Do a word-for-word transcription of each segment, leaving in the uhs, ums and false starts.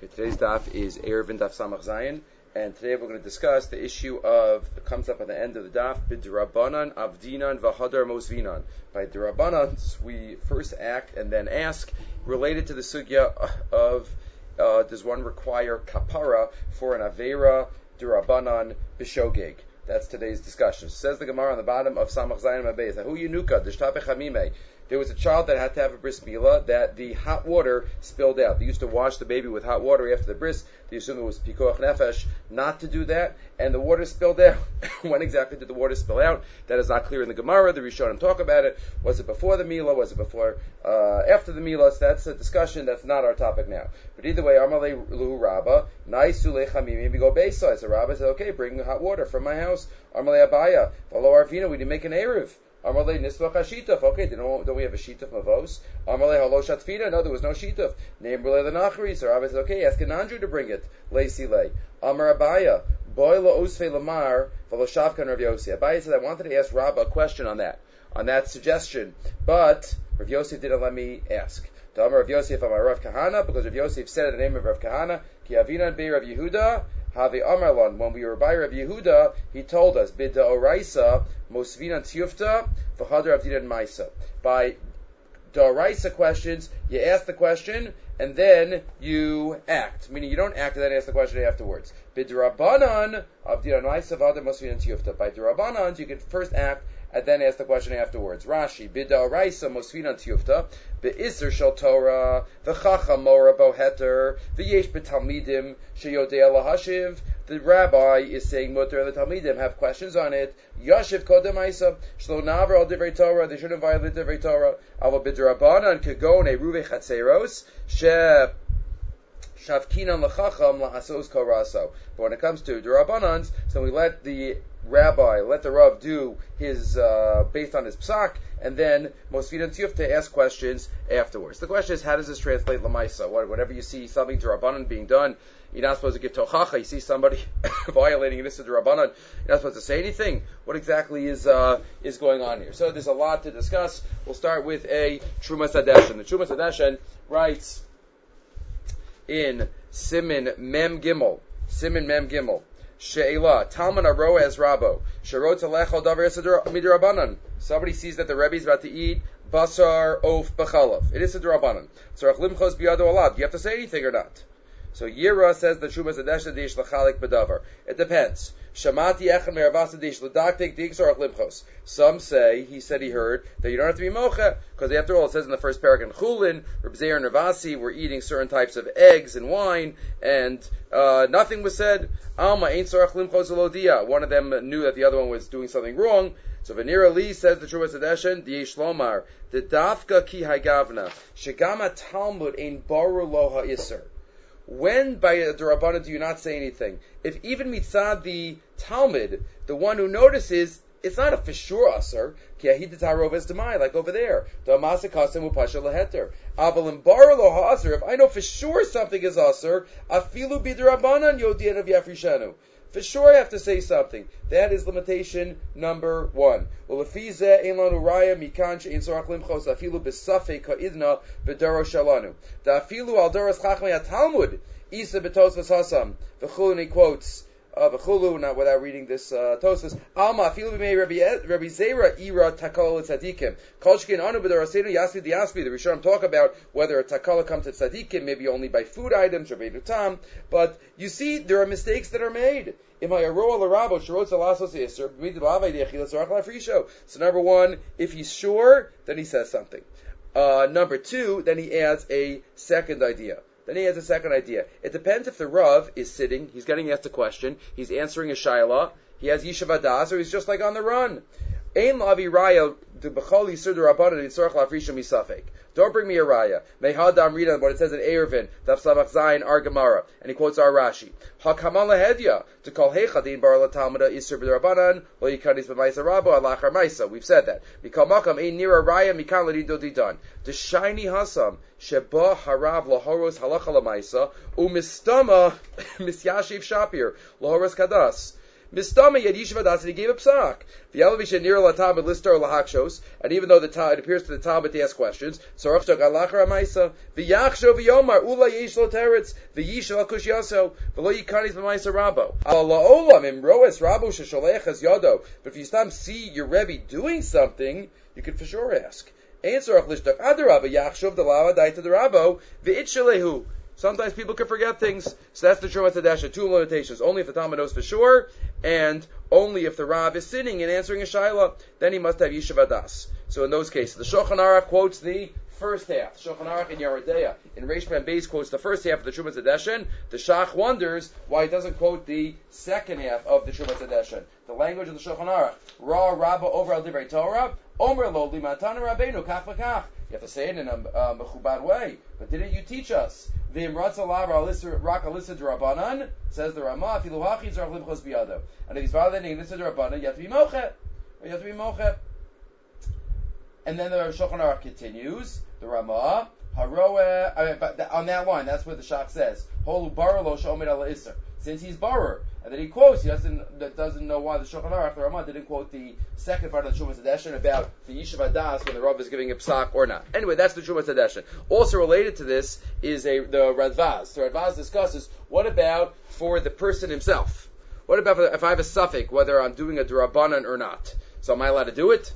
Today's daf is Erevin Daf Samach Zayin, and today we're going to discuss the issue of, it comes up at the end of the daf, B'drabanan Avdinan V'Hadar Mosvinan. By Drabanan, we first act and then ask, related to the sugya of, uh, does one require kapara for an Avera Drabanan B'Shogeg? That's today's discussion. Says the Gemara on the bottom of Samach Zayin Mabez, Hu Yenuka, D'Shtape Chamime. There was a child that had to have a bris milah that the hot water spilled out. They used to wash the baby with hot water after the bris. They assumed it was pikuach nefesh not to do that, and the water spilled out. When exactly did the water spill out? That is not clear in the Gemara. The Rishonim talk about it. Was it before the milah? Was it before, uh, after the milah? So that's a discussion. That's not our topic now. But either way, Amalei Luhu Rabba, Naisule Chamimim, we go Beisai. So Rabba said, okay, bring hot water from my house. Amalei Abaya, Valo Arvina, we didn't make an Eruv. Amarle nisvach hashituf. Okay, don't, don't we have a shituf mavos? Amarle halo shatfina. No, there was no shituf. Neighborle the nachri. So Rabbi said, okay, ask an Andrew to bring it. Leisi lei. Amar Abaya. Boy lo osfe lamar v'lo shavkan Rav Yossi. Abaya said, I wanted to ask Rabba a question on that, on that suggestion, but Rav Yossi didn't let me ask. To Amar Rav Yosef Amar Rav Kahana, because Rav Yosef said the name of Rav Kahana, Ki avinan be Rav Yehuda. Havi Amarlon, when we were by Rav Yehuda, he told us, Bidda Oraisa, Mosvina Tiyufta, V'chadar Avdinan Maisa. By the Oraisa questions, you ask the question, and then you act. Meaning you don't act and then ask the question afterwards. Bidda Rabbanan, Avdinan Maisa, V'chadar Mosvina Tiyufta. By the Rabbanan, you can first act, and then ask the question afterwards. Rashi, Bidda Oraisa, Mosvina Tiyufta, Be'isr shel Torah, V'chacham mora bo heter, V'yesh b'talmidim, sheyodei lahashiv. The rabbi is saying mutter, and the talmidim have questions on it. Yashiv kodem aisa, shlo naver al divrei Torah, they shouldn't violate divrei Torah. Ava b'drabanan kagon eruve chatzeros, she shavkinan l'chacham la'asos koraso. But when it comes to drabanans, so we let the rabbi, let the Rav do his, uh, based on his psak, and then Mosvidan Tiyuf to ask questions afterwards. The question is, how does this translate Lamaisa? Whatever you see something to Rabbanan being done, you're not supposed to give Tochacha. You see somebody violating this to the Rabbanan, you're not supposed to say anything. What exactly is uh, is going on here? So there's a lot to discuss. We'll start with a Trumas Hadeshen. The Trumas Hadeshen writes in Simin Mem Gimel, Simin Mem Gimel, She'ela, Talman Aroa as Rabo, Sherot Alechal Davar Midrabanan. Somebody sees that the Rebbe is about to eat Basar Of B'chalav. It is a Drabanan. Tzarach Limchos Biyado Alav. Do you have to say anything or not? So Yira says the Shumas Adesha Dish Lachalik B'davar. It depends. Shamati Echan Meravasa Dish Ladaktik Dig Tzarach Limchos. Some say, he said he heard, that you don't have to be mocha, because after all, it says in the first parak in Chulin, Reb Zeir and Ravasi were eating certain types of eggs and wine, and uh, nothing was said. Alma Ein Tzarach Limchos Elodia. One of them knew that the other one was doing something wrong. So Venira Lee says the Trumas Hadeshen, the Yishlomar, the Dafka Ki Hagavna, Shegama Talmud Ein Baru Loha Isser. When by the Rabbanan do you not say anything? If even mitzad the Talmud, the one who notices, it's not a for sure aser, ki ahid tarov es demai, like over there. The amasa kasem upasha leheter. Aval in bar lo ha'aser, if I know for sure something is aser, afilu b'drabanan yodien of yafrishanu. For sure I have to say something. That is limitation number one. Well, lefize ein lanu raya mikan she'in sorach limchos afilu b'safei ka'idna b'daro shalanu. Da afilu al doros chachmei ha-Talmud isa b'tos v'sasam. V'chulu, and he quotes, uh, v'chulu, not without reading this uh, Tosfos, Alma afilu b'mei Rabbi Zera ira takala l'tzadikim. Kol shkin anu b'dorosenu yasvi d'yasvi. The Rishonim talk about whether a takala comes to tzadikim, maybe only by food items, or tam. But you see, there are mistakes that are made. So number one, if he's sure, then he says something. Uh, number two, then he adds a second idea. Then he adds a second idea. It depends if the Rav is sitting, he's getting asked a question, he's answering a shayla, he has Yishav Adas, or he's just like on the run. Don't bring me a raya. Mehadam read on what it says in Erevin, Daf Samach Zayin, Ar Gemara, and he quotes our Rashi. Hakamal lahedya to call hechadin bar la talmida isur b'drabanan lo yikanis b'maisa rabo alachar maisa. We've said that. Mikal makam ein nira raya mikan ladido didan. The shiny hasam sheba harav lahoros halacha lamaisa umistama misyashiv shapir lahoros kadas. Mistama yad yishuv adas, and he gave a psak. V'yalavisha nir latam listar lahakshos, and even though the ta, it appears to the Talmud to ask questions, sorachta galachar amaisa, v'yachsho v'yomar ula yish lo teretz, v'yish al kush yaso, v'lo yikanis b'maisa rabo. Ala olam im roes rabo shesholech as yado. But if you stop see your Rebbe doing something, you could for sure ask. Ein sorach lishtach adarabba yachshov delawa daita derabo v'it shelehu. Sometimes people can forget things, so that's the Trumas Hadesha. Two limitations: only if the Talmud knows for sure, and only if the Rav is sitting and answering a shaila, then he must have Yishuv Adas. So in those cases, the Shulchan Aruch quotes the first half. Shulchan Aruch in Yeridea in Reish Ben Beis quotes the first half of the Trumas Hadesha. The Shach wonders why he doesn't quote the second half of the Trumas Hadesha. The language of the Shulchan Aruch: Ra Rabba over al Divrei Torah, Omer lo limatana Rabbeinu kach v'kach. You have to say it in a uh, mechubad way. But didn't you teach us? V'imratz alav rak alisa d'Rabbanan, says the Ramah, afilu hachi zarach limchos biyado. And if he's violating alisa d'Rabbanan, you have to be moche. You have to be moche. And then the Shulchan Aruch continues, the Ramah, haroeh, I mean, but on that line, that's what the Shach says. Holu bar lo shomed ala iser. Since he's barer. And then he quotes, he doesn't, that doesn't know why the Shulchan Aruch, the Ramah, didn't quote the second part of the Trumas Hadesha about the Yishuv Adas when the Rav is giving a psak or not. Anyway, that's the Trumas Hadesha. Also related to this is a the Radvaz. The Radvaz discusses, what about for the person himself? What about if I have a suffix, whether I'm doing a Durabanan or not? So am I allowed to do it?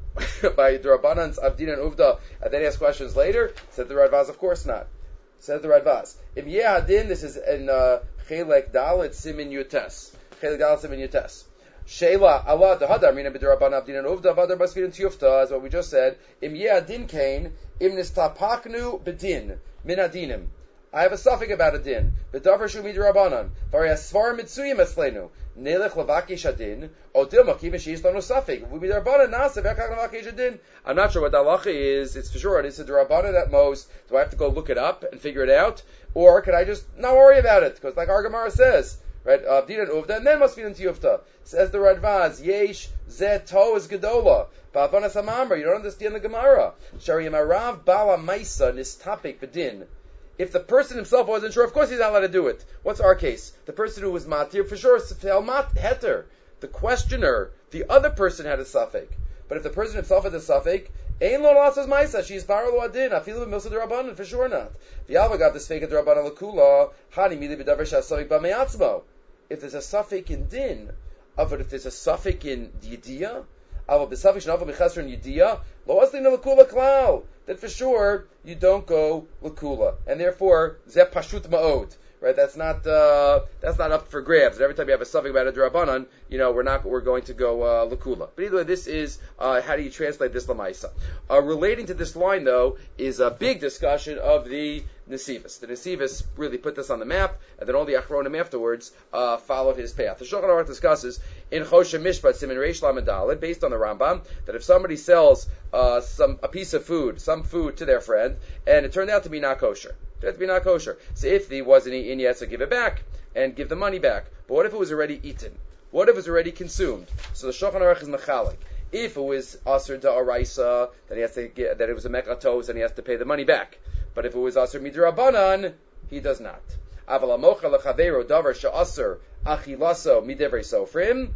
By Durabanans, Avdin and Uvda, and then ask questions later? Said the Radvaz, of course not. Said the Radvaz. Im Yehadin, this is in uh, Chelek Dalet Simin Yutes. Chelek Dalet Simin Yutes. Sheila Allah dehadar mina b'deraban abdin and uvda vadar basvidin tiyufta, as what we just said. Im ye'adin kain im nistapaknu bedin min adinim. I have a suffix about a din. B'davar shu midrabanan. Vari asvar mitzuyim eslenu. Nelech lavakish adin. Odil makim sheis lanu suffix. V'midrabanan nasa v'ekach lavakish adin. I'm not sure what the halacha is. It's for sure it is a derabanan at most. Do I have to go look it up and figure it out, or can I just not worry about it? Because like our Gemara says. Right, Abdin and Uvda, and then must be in Tiyufta. Says the Radvaz, Yesh Zeh To is Gedola. Ba'avanas Hamamra, you don't understand the Gemara. Shari Marav Bala Maisa Nistapik Bedin. If the person himself wasn't sure, of course he's not allowed to do it. What's our case? The person who was Matir, for sure, Mat Heter. The questioner, the other person had a suffix. But if the person himself had a suffix, Ein lo lasas ma'isa. She's bar lo adin. Afilu b'milsa d'Rabbanan, for sure not. V'yalva got the sfeika d'Rabbanan l'kula. Hani mili b'davar sh'asavik b'meyatzmo. If there's a suffix in din, but if there's a suffix in yediyah, ava b'suffix shenava b'chesron yediyah, lo aslim l'kula klal. Then for sure you don't go l'kula, and therefore zeh pashut ma'od. Right, that's not uh, that's not up for grabs. And every time you have a suffix about a drabanan, you know we're not we're going to go uh, lakula. But either way, this is uh, how do you translate this lamaisa? Uh, relating to this line though is a big discussion of the Nesivos. The Nesivos really put this on the map, and then all the Achronim afterwards uh, followed his path. The Shulchan Aruch discusses in Choshen Mishpat Siman Reish Lamed Daled, based on the Rambam, that if somebody sells uh, some a piece of food, some food to their friend, and it turned out to be not kosher. It had to be not kosher. So if he wasn't eaten yet, so give it back and give the money back. But what if it was already eaten? What if it was already consumed? So the Shulchan Aruch is mechalik. If it was aser da'araisa, then he has to get, that it was a mekatos, then he has to pay the money back. But if it was aser midrabanan, he does not. Aval amocha lechavero davar she'aser achilaso midevrei sofrim.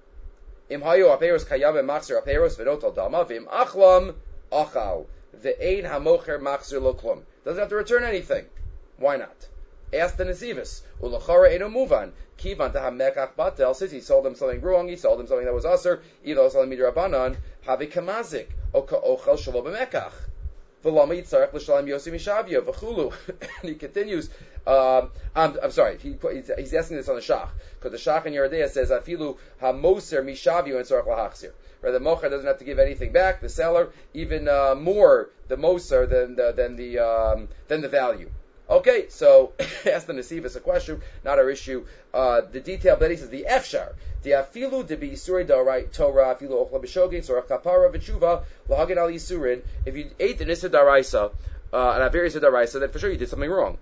Im hayo aperos kayam machzer aperos v'not al dama v'im achlam achal ve'ein hamocher machzer lo klum. Doesn't have to return anything. Why not? Ask the Nesivos. Ulachara eno muvan. Kivan taha mekach batel. Since he sold him something wrong, he sold him something that was aser. Ilo salam midrabanan. Havi kamazik. Oka ochel shalo b'mekach. V'lama yitzarech l'shalam yosi mishavyo. V'chulu. And he continues. Um, I'm, I'm sorry. He, he's asking this on the Shach. Because the Shach in Yeridea says, Afilu ha-moser mishavyo and tzarech lahachzir. Right, the mocher doesn't have to give anything back. The seller, even uh, more, the moser than the than the um, than the value. Okay, so ask the Nesivos a question, not our issue. Uh, the detail that he says the efshar, the afilu de beisuri darai Torah, afilu ochla b'shogin, sorach kapara v'tshuva lahagin al yisurin. If you ate the nisa daraisa, uh, and averi daraisa, then for sure you did something wrong,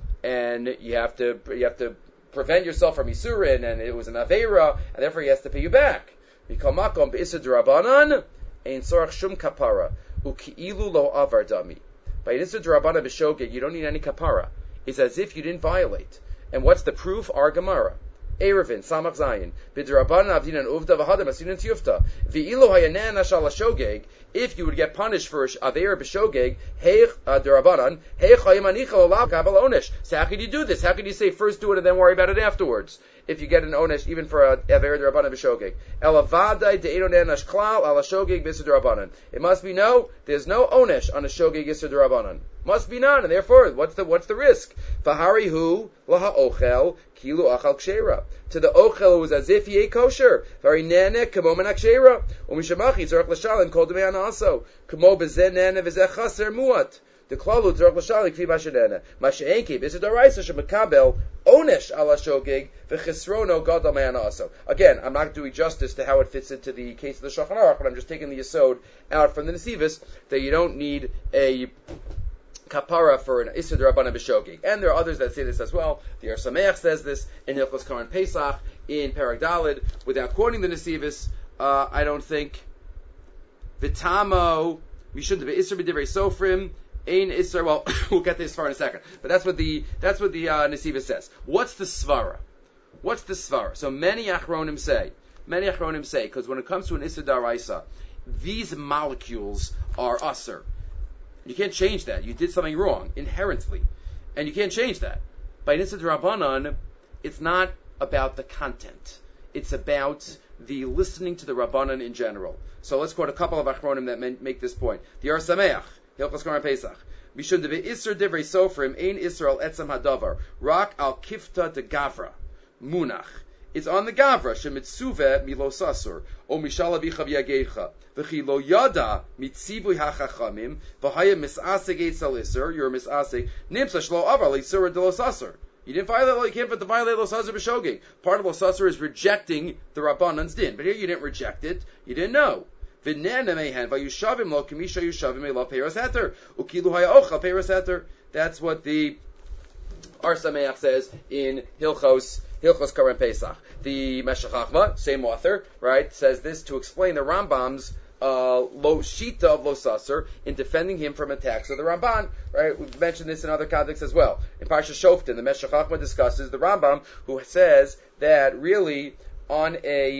and you have to you have to prevent yourself from yisurin, and it was an avera, and therefore he has to pay you back. Mikamakom b'isa d'Rabanan ein sorach shum kapara uki'ilu lo avar dami. By Isa d'Rabanan b'shogeg, you don't need any kapara. It's as if you didn't violate. And what's the proof? Our Gemara. Erevin, Samach Zayin, B'drabanan Avdinan Uvda V'Hadam Asinan Tiyufta, V'Ilo Hayanan Ashal Shogeg, if you would get punished for Aver B'Shogeg, Heich Darabanan, Heich Hayamanicha Olav Kabal Onesh. So how could you do this? How could you say first do it and then worry about it afterwards? If you get an Onesh, even for a Aver Darabanan B'Shogeg. Elavadai De'edonan Ashklal Ala Shogeg B'Sir Darabanan. It must be no, there's no Onesh on a Shogeg Yisr Darabanan. Must be none, and therefore, what's the what's the risk? Fahari hu laha ochel kilu achal kshera. To the ochel it was as if he ate kosher. Very nene kamo men kshera. Umishamachi tzarich l'shalim kol demei anaso. Kamo bezeh nene v'zeh chaser muat. The klalu tzarich l'shalim kfi mashenene. Masheenki b'zeh daraisa shemekabel onesh ala shogeg v'chisrono gadol me'anaso. Again, I'm not doing justice to how it fits into the case of the Shulchan Aruch, but I'm just taking the yesod out from the Nesivos that you don't need a kapara for an Isser D'Rabbanan B'Shogeg. And there are others that say this as well. The Or Sameach says this in Hilchos Karan Pesach, in Perek Daled, without quoting the Nesivos. uh, I don't think Vitamo, we shouldn't have Isser B'Divrei Sofrim, Ein Isser, well, we'll get this far in a second. But that's what the, that's what the uh, Nesivos says. What's the Svara? What's the Svara? So many Achronim say, many Achronim say, because when it comes to an Isser D'Araisa, these molecules are Usser. You can't change that. You did something wrong, inherently. And you can't change that. By Nisad Rabbanan, it's not about the content. It's about the listening to the Rabbanan in general. So let's quote a couple of Achronim that make this point. The Or Sameach, Hilchos Karan Pesach. Mishum deve Isser Divrei Sofrim, Ein Isser al Etzem Hadavar, Rak al Kifta de Gavra, Munach. It's on the Gavra, Shemitzuve Milos Asur, O Mishala Bichav Yagecha. V'chi lo yada mitzivui hachachamim v'haya misaseg eitz alisur. You're a misaseg nimsa shlo avar leisur de los asur. You didn't violate. You can't violate los asur b'shogeg. Part of los asur is rejecting the Rabbanan's din, but here you didn't reject it. You didn't know. V'nena mehen v'yushavim lo kamisha yushavim elav peiros heter ukilu haya ochal peiros heter. That's what the Or Sameach says in Hilchos Hilchos Karan Pesach. The Meshech Chochmah, same author, right, says this to explain the Rambam's uh, lo shita of Lo Sasser in defending him from attacks of the Ramban. Right, we've mentioned this in other contexts as well. In Parsha Shoftim, the Meshech Chochmah discusses the Rambam, who says that really on a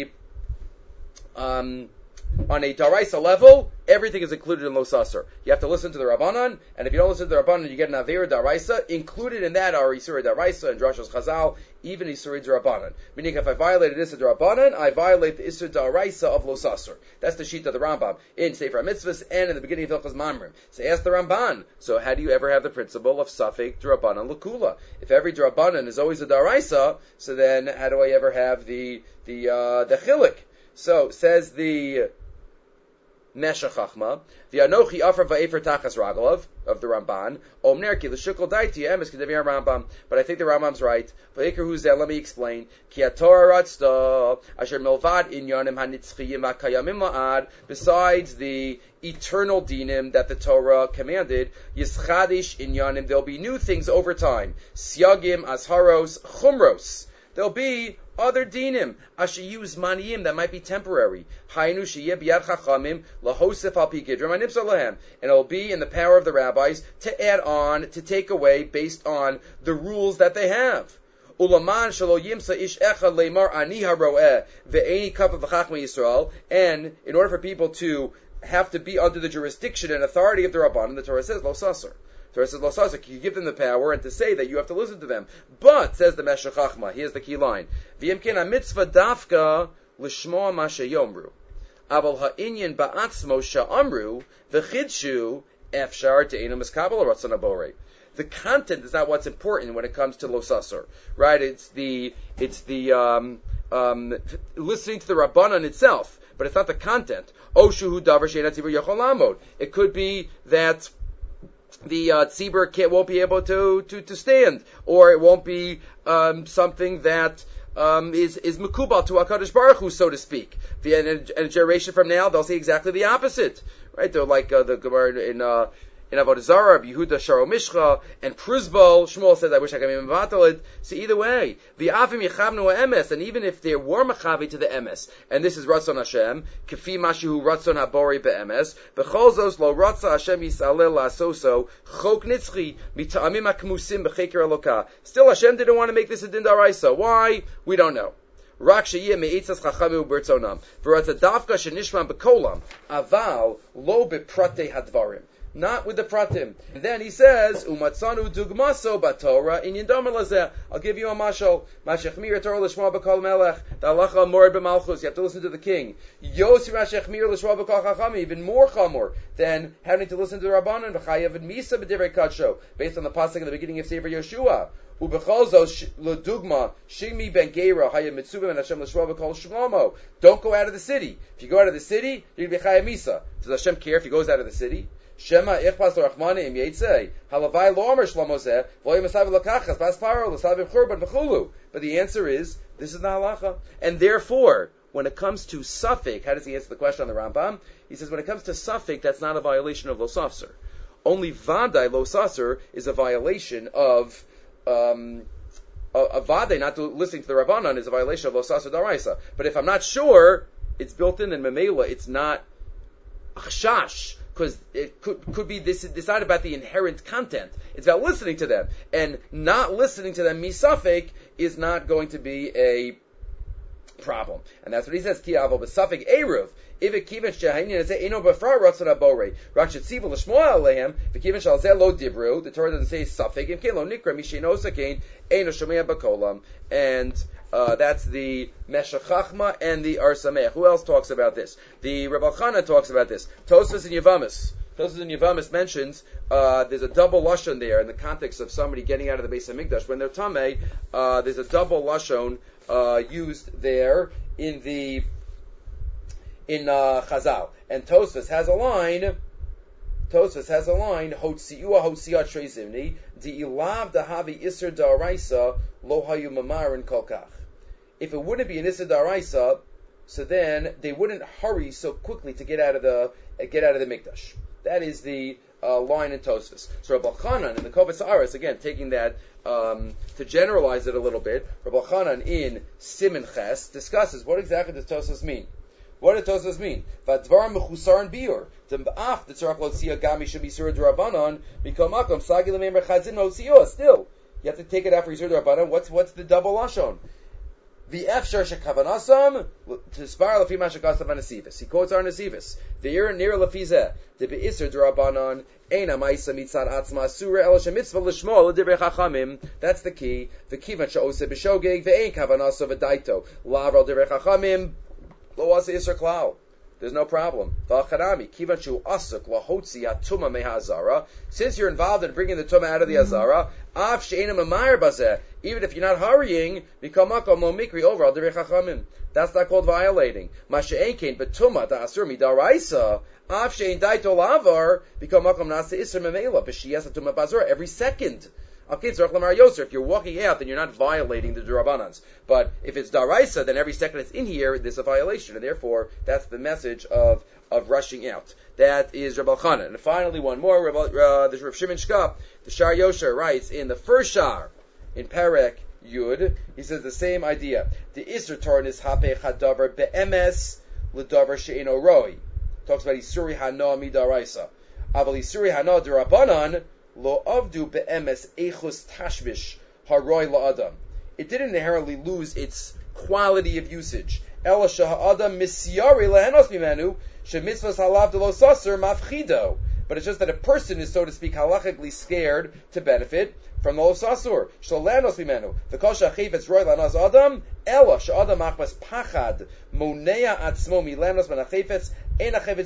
um, on a Daraisa level, everything is included in Lo Sasser. You have to listen to the Rabbanan, and if you don't listen to the Rabbanan, you get an Avera Daraisa. Included in that are Isurei Daraisa and Drashos Chazal, even Isurei Darabanan. Meaning, if I violated Isurei Darabanan, I violate the Isurei Daraisa of Lo Sasser. That's the sheet of the Rambam in Sefer HaMitzvahs and in the beginning of Hilchos Mamrim. So ask the Ramban. So how do you ever have the principle of Safek Darabanan L'Kula? If every Darabanan is always a Daraisa, so then how do I ever have the the uh, the Chilik? So says the Meshech Chochmah, the Anochi Afar Va'efer Tachas Ragalov of the Ramban, Omner Ki L'Shukol Daiti Emes Kedevi Rambam. But I think the Rambam's right. Va'eker Huzel. Let me explain. Ki HaTorah Ratzta Asher Milvad Inyanim HaNitzchiyim HaKayamim La'ad. Besides the eternal dinim that the Torah commanded, Yischadish Inyanim. There'll be new things over time. Siagim Asharos Chumros. There'll be other dinim, ashiyus maniyim, that might be temporary. Hainu sheyeh biyad chachamim lahosef al pi gidram hanipsar lahem, and it will be in the power of the rabbis to add on, to take away based on the rules that they have. Ulaman shelo yimsa ish echad leimar ani haroeh ve'eni kapav v'chachma Yisrael, and in order for people to have to be under the jurisdiction and authority of the Rabbanan, the Torah says lo sasser. Torah says, Lo Sasek, you give them the power and to say that you have to listen to them. But, says the Meshech Chochmah, here's the key line. V'yimkin ha-mitzvah dafka l'shmoa ma sheyomru. Aval ha'inyan ba'atzmo sha'amru v'chidshu efshar te'enu miskabel ha'ratzon haborei. The content is not what's important when it comes to Lo Sasser. Right? It's the, it's the, um, um, listening to the Rabbanan itself. But it's not the content. O shuhu davar she'ena tzibur yachol lamod. It could be that the uh, tzibur can't, won't be able to, to, to stand, or it won't be um, something that um, is is mekubal to HaKadosh Baruch Hu, so to speak. And a, a generation from now, they'll say exactly the opposite, right? They're like uh, the Gemara in uh, in Avodah Zarah, Yehuda Sharo Mishcha, and Pruzbal, Shmuel says, I wish I could be mevatel. So either way, the Avim Yichavnu Emes, and even if there were Mechavi to the Emes, and this is Ratzon Hashem, Kefi Mashihu Ratzon Habori Be'emes, B'chol Zos Lo Ratza Hashem Yis'alel La'asoso, Chok Nitzchi, Mita'amim HaKmusim B'cheker Elokah. Still, Hashem didn't want to make this a Din Daraisa. Why? We don't know. Rak sheyeh meitzas chachamim ubertzonam. V'ratza dafka shenishman bekolam. Aval lo beprate hadvarim. Not with the pratim. And then he says, umatzanu dugmaso batorah in yindamar lazeh. I'll give you a mashal. Mashechmir Torah l'shma b'kol melech. Da'alacha mored b'malchus. You have to listen to the king. Yosi mashechmir l'shma b'kol chachamim. Even more chamor than having to listen to the Rabbanan. V'chayav and misa b'divrei kadsho. Based on the pasuk at the beginning of Sefer Yeshua. Ubecholzo l'dugma shimi ben geira hayam mitzubim and Hashem l'shva b'kol shlomo. Don't go out of the city. If you go out of the city, you're going to be chayam misa. Does Hashem care if he goes out of the city? Shema ichpas l'rachmani im yitzei halavai lo omer shlomo zeh v'loy mesav l'kachas bas paro l'sav churban v'chulu. But the answer is this is the halacha, and therefore when it comes to suffix, how does he answer the question on the Rambam? He says when it comes to suffix, that's not a violation of lo safser. Only vadai lo safser is a violation of Um, a, a vade, not to listening to the Rabbanan, is a violation of Losasa Daraisa. But if I'm not sure, it's built in, and Memela, it's not chashash, because it could could be this. It's not about the inherent content. It's about listening to them, and not listening to them misafek is not going to be a problem. And that's what he says. Ki avo besafek eruv. If it kiven shehaynin and say eno befra ratzon abore rachet sivu l'shmoa alehem v'kiven shal zeh lo dibru. The Torah doesn't say suffix. If lo nikra misheno sakein eno shomea bakolam. And uh, that's the Meshech Chachma and the Ar Sameach. Who else talks about this? The Rebbe Chana talks about this. Tosfos in Yevamos. Tosfos in Yevamos mentions uh, there's a double lashon there in the context of somebody getting out of the Beis Hamikdash when they're tamei. Uh, there's a double lashon uh, used there in the in uh, Chazal. And Tosfos has a line. Tosfos has a line. Hotziua hotziat shreizimni di'ilav dahavi iser da'araisa lo hayu mamarin kolkach. If it wouldn't be an iser da'araisa, so then they wouldn't hurry so quickly to get out of the uh, get out of the mikdash. That is the uh, line in Tosfos. So Rabbi Chanan in the Kovetz Aras, again taking that um, to generalize it a little bit. Rabbi Chanan in Siman Ches discusses what exactly does Tosfos mean. What does Tosfos mean? Vadvar mechusaran biur. Af the tzarach lotzia gami should be surah d'Rabbanan mikol makom sagi l'meimer chazin lotzio. Still, you have to take it out for surah d'Rabbanan. What's what's the double lashon? The efshar shekavanasam to spar lefi mashakasav anasivis. He quotes our nasivis. The ir near lefizeh the beisur d'Rabbanan eina ma'isa mitzad atzma surah el shemitzvah l'shmo l'divrei chachamim. That's the key. The kivan she'ose b'shogeg ve'ein kavanasav v'daito lavral divrei chachamim lo asa isur klal. There's no problem. Since you're involved in bringing the tumah out of the azara, even if you're not hurrying, that's not called violating. Every second. If you're walking out, then you're not violating the D'Rabbanans. But if it's Daraisa, then every second it's in here, there's a violation. And therefore, that's the message of, of rushing out. That is Rabbi Chanan. And finally, one more. Rabbi, uh, the Rav Shimon Shkop, the Shar Yosher, writes in the first Shar, in Perek Yud, he says the same idea. The Isser Torah is Hapech HaDavar Be'emes L'Davar She'eno Roi. Talks about Isuri Hana Midaraisa. Aval Isuri Hana D'Rabbanan Lo avdu be'emes echus tashvish haroi la'adam. It didn't inherently lose its quality of usage. Ela shaha'adam misyari lehenos mimenu shemitzvos halav de lo saser mafchido. But it's just that a person is, so to speak, halachically scared to benefit from the lo sasur. Shalanos mimenu. The kol shachifetz roi lanas adam. Ela sha'adam achmas pachad monea atzmo milanos menachifetz. You could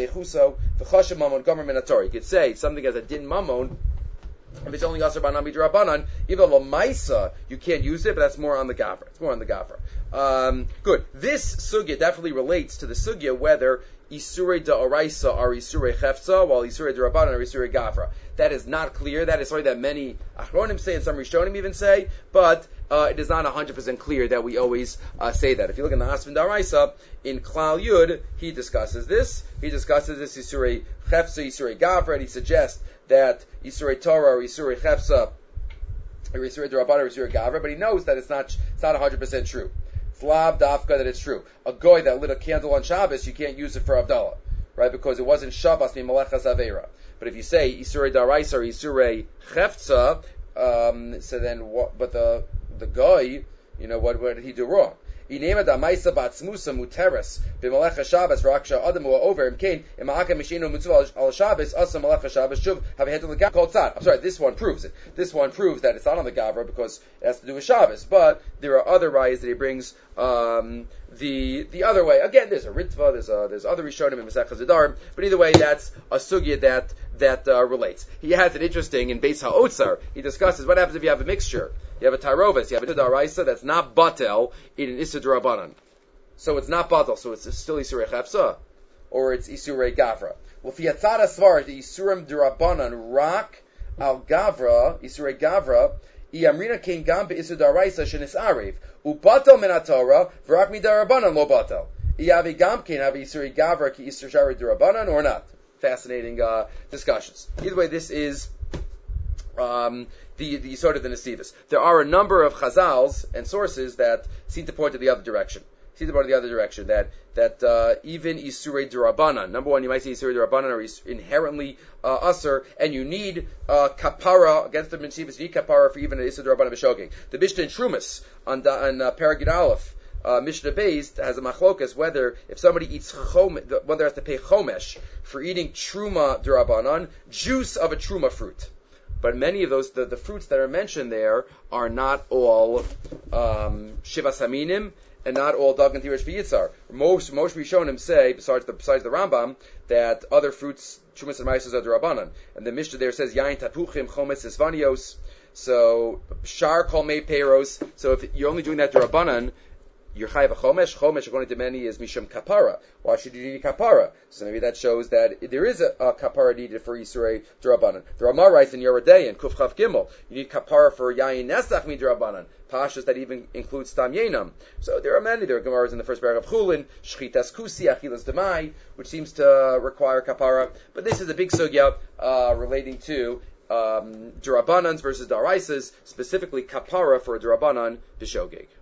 say something as a din mamon if it's only asur b'nami d'Rabbanan. Even though l'maisa you can't use it, but that's more on the gafra. It's more on the gafra. Um, good. This sugya definitely relates to the sugya whether isurei da'oraisa are isurei chefza while isurei d'Rabbanan are isurei gafra. That is not clear. That is something that many Achronim say and some Rishonim even say, but uh, it is not one hundred percent clear that we always uh, say that. If you look in the Asfin Daraisa, in Klal Yud, he discusses this. He discusses this Yisurei Chefsa, Yisurei Gavra, and he suggests that Yisurei Torah or Yisurei Chefsa, or Yisurei D'Rabbanan or Yisurei Gavra, but he knows that it's not, it's not one hundred percent true. It's Lav Dafka that it's true. A goy that lit a candle on Shabbos, you can't use it for Havdalah, right? Because it wasn't Shabbos mi Malechas Aveira. But if you say Yisurei Daraisa or Yisurei Chefza, um, so then what? But the the guy, you know, what, what did he do wrong? Inema da Maisa Batzmusa Muteres b'Malecha Shabbos v'Raksha Adam Hu Over Imkain Ima'aka Mishinu Mitzvah Al Shabbos Asa Malecha Shabbos Shuv Have a head to the Gavra called Tzad. I'm sorry, this one proves it. This one proves that it's not on the Gavra because it has to do with Shabbos. But there are other rayas that he brings um, the the other way. Again, there's a Ritva, there's a, there's other Rishonim in Masechah Zedarim, but either way, that's a sugya that that uh, relates. He has it interesting in Beis HaOtzar. He discusses what happens if you have a mixture. You have a Tarovis, you have a Daraisa that's not Batel in an Issa D'Rabbanan. So it's not Batel, so it's still Isurei Chefsa, or it's Isurei Gavra. Well, fi Yatzad Asvar, the Isurim D'Rabbanan, Rak Al Gavra, Isurei Gavra, Iyamrina Kein Gam Be'Isur Daraisa Shenis Arev, Ubatel Min HaTorah, V'Rak Mi D'Rabbanan Lo Batel. Iyavi Gam Kein Have Isurei Gavra Ki Isur Shari D'Rabbanan, or not? Fascinating uh, discussions. Either way, this is um, the the sort of the Nesivos. There are a number of Chazals and sources that seem to point to the other direction. Seem to point to the other direction that that uh, even Isurei D'Rabbanan. Number one, you might say Isurei D'Rabbanan are is inherently uh, usher, and you need uh, kapara against the Nesivos. You need kapara for even an Isurei D'Rabbanan b'shogeg. The Mishnah in Trumas on on uh, Paragid Aleph. Uh, Mishnah Beis has a machlokas whether if somebody eats chom, whether has to pay chomesh for eating truma d'Rabbanan, juice of a truma fruit. But many of those, the, the fruits that are mentioned there are not all um, shivas haminim and not all dagan tirish v'yitzar. Most most Rishonim say, besides the besides the Rambam, that other fruits trumas and maasros are d'Rabbanan. And the Mishnah there says yain tapuchim chometz esvanios. So shar kol mei peiros. So if you're only doing that d'Rabbanan, you're chayav a chomesh. Chomesh, according to many, is mishum kapara. Why should you need kapara? So maybe that shows that there is a, a kapara needed for Yisrei D'Rabbanan. The Ramah writes in Yerodei and Kuf Chav Gimel, you need kapara for yayin nesach mi D'Rabbanan. Pashas that even includes tam yenam. So there are many. There are Gemaras in the first paragraph of Chulin, Shchitas Kusi, Achilas Demai, which seems to require kapara. But this is a big sugya uh, relating to um, D'Rabbanans versus Daraisas, specifically kapara for a D'Rabbanan b'shogeg.